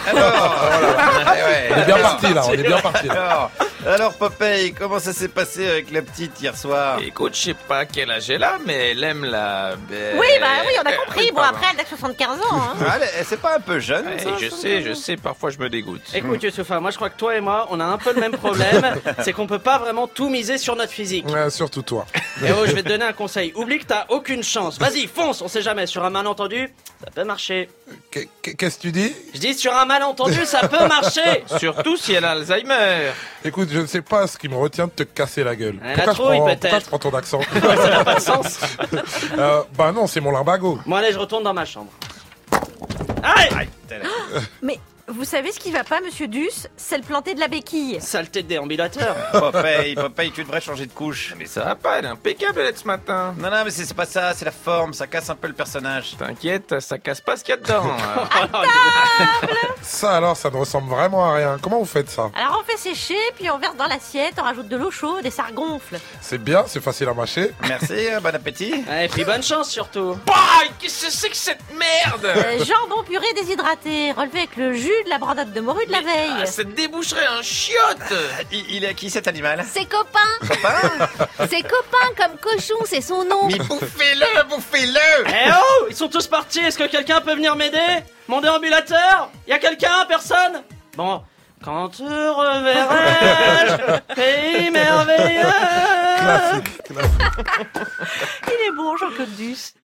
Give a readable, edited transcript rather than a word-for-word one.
On est bien parti là, on est bien parti là. Alors Popeye, comment ça s'est passé avec la petite hier soir? Écoute, je sais pas quel âge elle a, mais elle aime la... Oui, on a compris. Bon, après, elle a 75 ans. Hein. C'est pas un peu jeune ça? Je sais, parfois je me dégoûte. Écoute, Youssoufa, moi je crois que toi et moi, on a un peu le même problème. C'est qu'on peut pas vraiment tout miser sur notre physique. Ouais, surtout toi. Et je vais te donner un conseil. Oublie que t'as aucune chance. Vas-y, fonce, on sait jamais. Sur un malentendu, ça peut marcher. Qu'est-ce que tu dis? Je dis sur un malentendu, ça peut marcher. Surtout si elle a Alzheimer. Écoute, je ne sais pas ce qui me retient de te casser la gueule. La trouille, peut-être. Pourquoi je prends ton accent? Ça n'a pas de sens. Bah non, c'est mon limbago. Bon allez, je retourne dans ma chambre. Aïe! Mais vous savez ce qui va pas, monsieur Duss? C'est le planter de la béquille. Saleté de déambulateur. Popeye, tu devrais changer de couche. Mais ça va pas, elle est impeccable elle ce matin. Non, mais c'est pas ça, c'est la forme, ça casse un peu le personnage. T'inquiète, ça casse pas ce qu'il y a dedans. Ça alors, ça ne ressemble vraiment à rien. Comment vous faites ça? Alors on fait sécher, puis on verse dans l'assiette, on rajoute de l'eau chaude et ça regonfle. C'est bien, c'est facile à mâcher. Merci, bon appétit. Et puis bonne chance surtout. Qu'est-ce que c'est que cette merde? Jambon puré déshydraté, relevé avec le jus de la brandade de morue de la veille. Ça déboucherait un chiotte. Il est à qui cet animal? C'est copain. C'est copain comme cochon, c'est son nom. Mais bouffez-le. Eh oh! Ils sont tous partis, est-ce que quelqu'un peut venir m'aider? Mon déambulateur? Y'a quelqu'un? Personne? Bon, quand te reverrai-je, pays merveilleux. Classique. Il est bon, Jean-Claude Duss.